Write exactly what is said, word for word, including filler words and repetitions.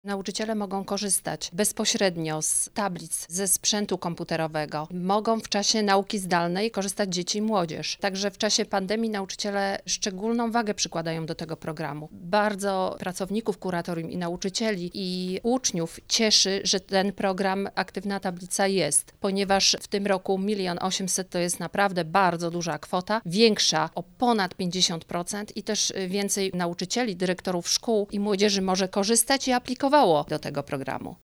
Nauczyciele mogą korzystać bezpośrednio z tablic, ze sprzętu komputerowego. Mogą w czasie nauki zdalnej korzystać dzieci i młodzież. Także w czasie pandemii nauczyciele szczególną wagę przykładają do tego programu. Bardzo pracowników kuratorium i nauczycieli i uczniów cieszy, że ten program Aktywna Tablica jest, ponieważ w tym roku milion osiemset to jest naprawdę bardzo duża kwota, większa o ponad pięćdziesiąt procent i też więcej nauczycieli, dyrektorów szkół i młodzieży może korzystać i aplikować do tego programu.